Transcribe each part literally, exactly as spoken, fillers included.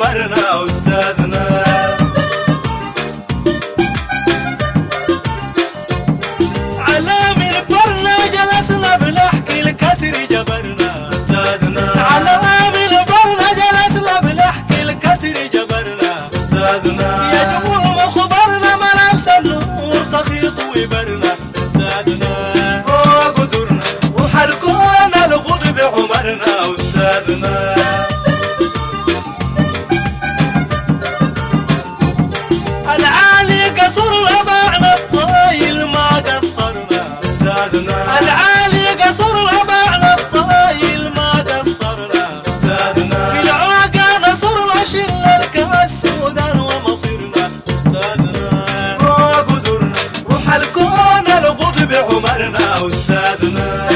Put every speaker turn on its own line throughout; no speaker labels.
بعمرنا أستاذنا. على منبرنا جلسنا بنحكي الكسر جبرنا أستاذنا. على منبرنا جلسنا بنحكي الكسر جبرنا أستاذنا. يجب المخبرنا ملابس النور تخيط ويبرنا أستاذنا. فوق زرنا وحركونا الغد بعمرنا أستاذنا. العالي قصرنا بعنا الطايل ما قصرنا أستاذنا. العالي قصرنا بعنا الطايل ما قصرنا أستاذنا. في العاقة نصرنا شلنا الكاس سودان ومصيرنا أستاذنا. فوق زرنا وحلكونا الغد بعمرنا أستاذنا.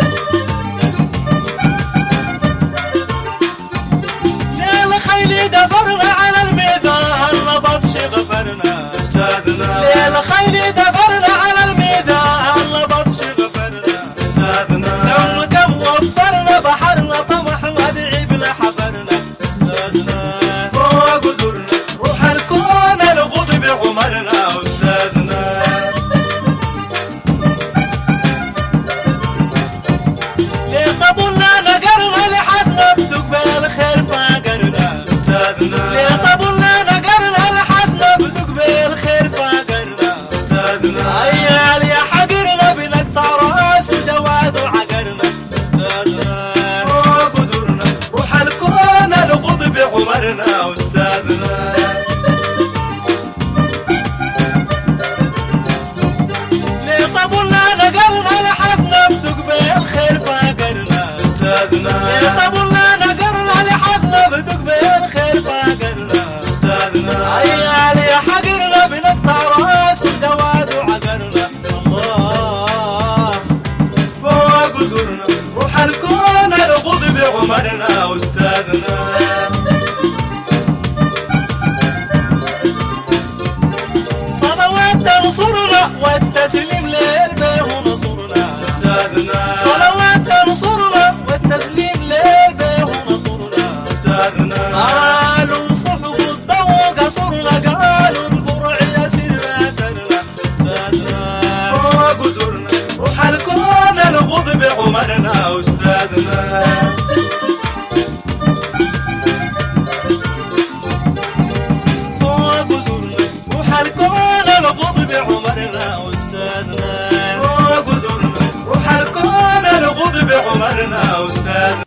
ليل خيل دفرنا على الميدان لبطش غفرنا أستاذنا. ليل خيل دفرنا على الميدان لبطش غفرنا أستاذنا. كم كم وفرنا بحرنا طمحنا ذعبنا حفرنا أستاذنا. فوق زرنا وحركونا الغد بعمرنا أستاذنا. لطبولنا نقرنا لحسنا بدق بالخير فاقرنا أستاذنا. لطبولنا نقرنا لحسنا بدق بالخير فاقرنا أستاذنا. عيال يا حقرنا بنقطع راس ودواد وعقرنا أستاذنا. فوق زرنا وحلكونا الغد بعمرنا أستاذنا. لطبولنا نقرنا لحسنا بدق بالخير فاقرنا أستاذنا. لطبولنا نقرنا لحسنا بدق بالخير فاقرنا أستاذنا. عيال يا حقرنا بنقطع راس ودواد وعقرنا الله. فوق زرنا وحلكونا الغد بعمرنا أستاذنا. صلوات نصرنا والتسليم للبيه نصرنا أستاذنا. صلوات نصرنا والتسليم للبيه نصرنا أستاذنا. قالوا صحب الضوء قصرنا قالوا البرع يسرنا سرنا أستاذنا. فوق زرنا وحلكونا الغد بعمرنا أستاذنا. فوق زرنا وحلكونا الغد بعمرنا أستاذنا. فوق زرنا وحلكونا الغد بعمرنا أستاذنا.